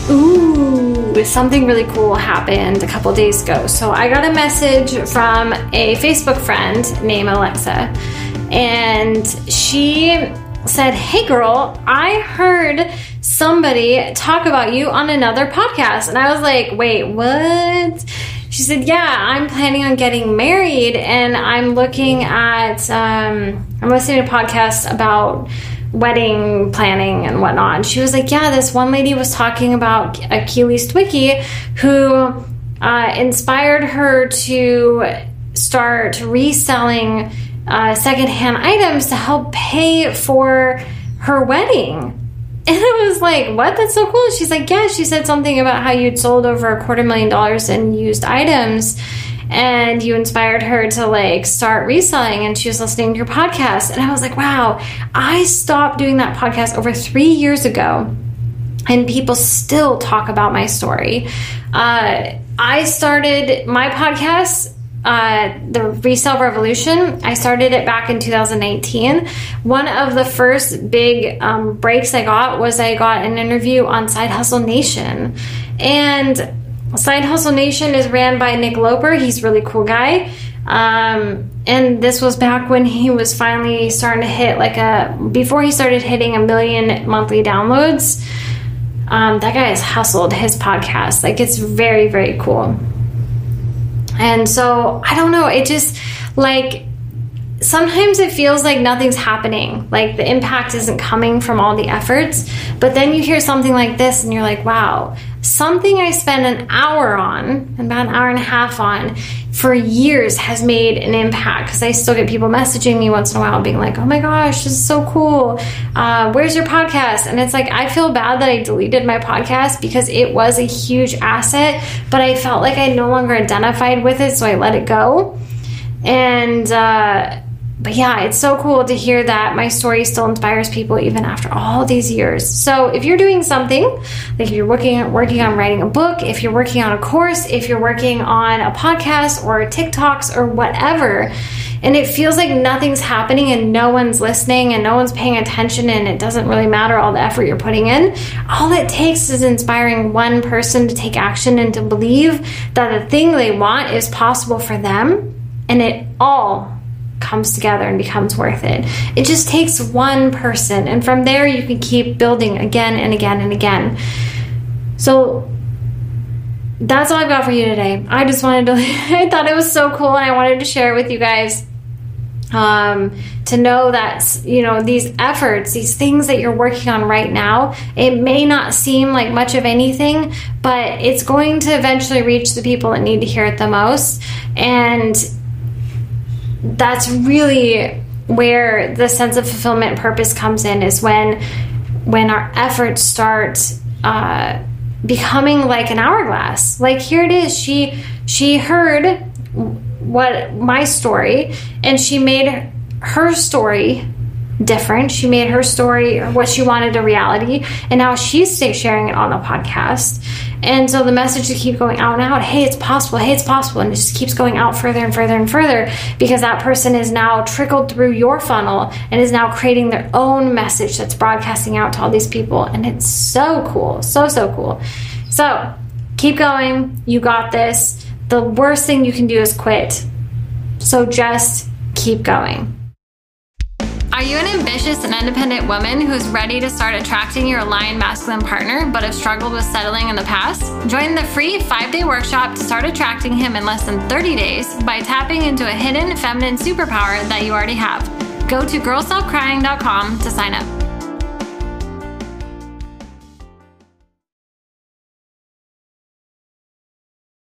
Ooh, something really cool happened a couple days ago. So I got a message from a Facebook friend named Alexa, and she said, "Hey girl, I heard somebody talk about you on another podcast." And I was like, "Wait, what?" She said, "Yeah, I'm planning on getting married, and I'm looking at, I'm listening to podcasts about wedding planning and whatnot." And she was like, "Yeah, this one lady was talking about Keely Stwicky, who inspired her to start reselling secondhand items to help pay for her wedding." And I was like, "What? That's so cool." She's like, "Yeah," she said something about how you'd sold over $250,000 in used items, and you inspired her to like start reselling, and she was listening to your podcast. And I was like, wow, I stopped doing that podcast over 3 years ago, and people still talk about my story. I started my podcast, The Resale Revolution. I started it back in 2018. One of the first big breaks I got was I got an interview on Side Hustle Nation. And Side Hustle Nation is ran by Nick Loper. He's a really cool guy. And this was back when he was finally starting to hit before he started hitting 1 million monthly downloads. That guy has hustled his podcast. Like, it's very, very cool. And so, I don't know, it just, like, sometimes it feels like nothing's happening. Like, the impact isn't coming from all the efforts. But then you hear something like this, and you're like, wow, something I spent an hour on, about an hour and a half on, for years has made an impact. Because I still get people messaging me once in a while being like, "Oh my gosh, this is so cool. Where's your podcast?" And it's like, I feel bad that I deleted my podcast because it was a huge asset, but I felt like I no longer identified with it, so I let it go. And but yeah, it's so cool to hear that my story still inspires people even after all these years. So if you're doing something, like if you're working on writing a book, if you're working on a course, if you're working on a podcast or TikToks or whatever, and it feels like nothing's happening and no one's listening and no one's paying attention, and it doesn't really matter all the effort you're putting in, all it takes is inspiring one person to take action and to believe that the thing they want is possible for them, and it all comes together and becomes worth it. It just takes one person, and from there you can keep building again and again and again. So that's all I've got for you today. I just wanted to I thought it was so cool, and I wanted to share it with you guys, to know that, you know, these efforts, these things that you're working on right now, it may not seem like much of anything, but it's going to eventually reach the people that need to hear it the most. And that's really where the sense of fulfillment and purpose comes in, is when our efforts start becoming like an hourglass. Like, here it is. She heard what my story, and she made her story different. She made her story what she wanted a reality, and now she's sharing it on a podcast. And so the message to keep going out and out, hey, it's possible, hey, it's possible, and it just keeps going out further and further and further, because that person is now trickled through your funnel and is now creating their own message that's broadcasting out to all these people. And it's so cool, so cool. So keep going. You got this. The worst thing you can do is quit. So just keep going. Are you an ambitious and independent woman who's ready to start attracting your aligned masculine partner but have struggled with settling in the past? Join the free 5-day workshop to start attracting him in less than 30 days by tapping into a hidden feminine superpower that you already have. Go to girlstopcrying.com to sign up.